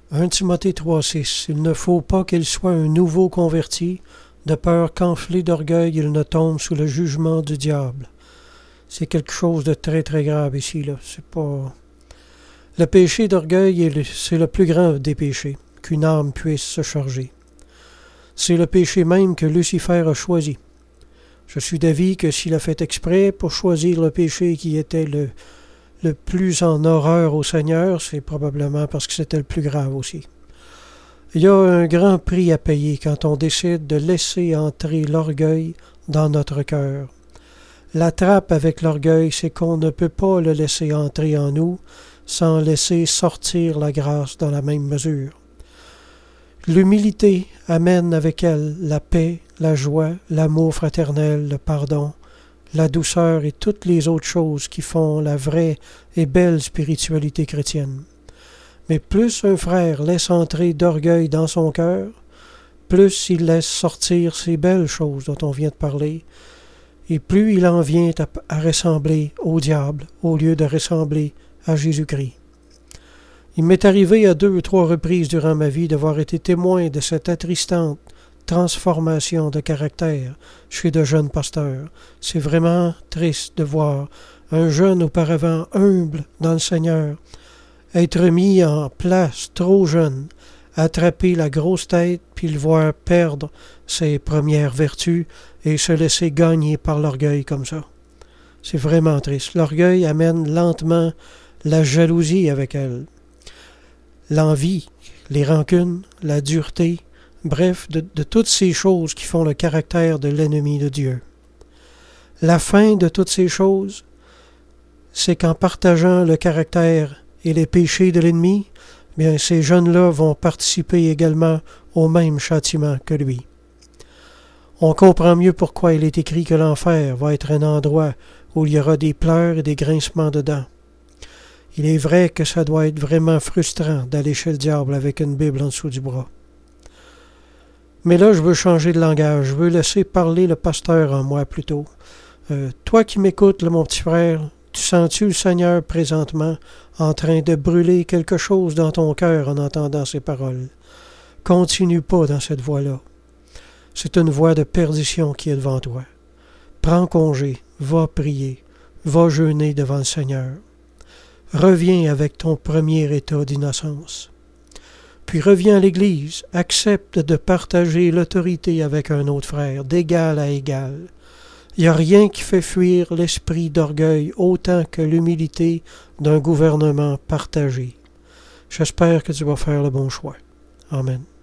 1 Timothée 3,6 Il ne faut pas qu'il soit un nouveau converti, de peur qu'enflé d'orgueil il ne tombe sous le jugement du diable. C'est quelque chose de très très grave ici, là. C'est pas... Le péché d'orgueil, c'est le plus grand des péchés qu'une âme puisse se charger. C'est le péché même que Lucifer a choisi. Je suis d'avis que s'il a fait exprès pour choisir le péché qui était le plus en horreur au Seigneur, c'est probablement parce que c'était le plus grave aussi. Il y a un grand prix à payer quand on décide de laisser entrer l'orgueil dans notre cœur. La trappe avec l'orgueil, c'est qu'on ne peut pas le laisser entrer en nous sans laisser sortir la grâce dans la même mesure. L'humilité amène avec elle la paix, la joie, l'amour fraternel, le pardon, la douceur et toutes les autres choses qui font la vraie et belle spiritualité chrétienne. Mais plus un frère laisse entrer d'orgueil dans son cœur, plus il laisse sortir ces belles choses dont on vient de parler, et plus il en vient à ressembler au diable au lieu de ressembler à Jésus-Christ. Il m'est arrivé à 2 ou 3 reprises durant ma vie d'avoir été témoin de cette attristante transformation de caractère chez de jeunes pasteurs. C'est vraiment triste de voir un jeune auparavant humble dans le Seigneur être mis en place trop jeune, attraper la grosse tête puis le voir perdre ses premières vertus et se laisser gagner par l'orgueil comme ça. C'est vraiment triste. L'orgueil amène lentement la jalousie avec elle, l'envie, les rancunes, la dureté, bref, de toutes ces choses qui font le caractère de l'ennemi de Dieu. La fin de toutes ces choses, c'est qu'en partageant le caractère et les péchés de l'ennemi, bien, ces jeunes-là vont participer également au même châtiment que lui. On comprend mieux pourquoi il est écrit que l'enfer va être un endroit où il y aura des pleurs et des grincements de dents. Il est vrai que ça doit être vraiment frustrant d'aller chez le diable avec une Bible en dessous du bras. Mais là, je veux changer de langage. Je veux laisser parler le pasteur en moi plutôt. Toi qui m'écoutes, là, mon petit frère, tu sens-tu le Seigneur présentement en train de brûler quelque chose dans ton cœur en entendant ces paroles? Continue pas dans cette voie-là. C'est une voie de perdition qui est devant toi. Prends congé, va prier, va jeûner devant le Seigneur. Reviens avec ton premier état d'innocence. Puis reviens à l'Église, accepte de partager l'autorité avec un autre frère, d'égal à égal. Il n'y a rien qui fait fuir l'esprit d'orgueil autant que l'humilité d'un gouvernement partagé. J'espère que tu vas faire le bon choix. Amen.